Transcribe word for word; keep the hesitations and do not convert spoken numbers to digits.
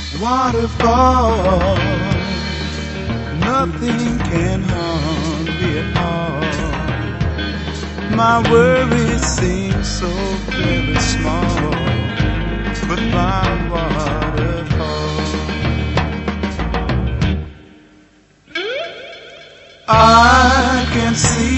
waterfall. Nothing can harm me at all. My worries seem so very small, but by waterfall I can see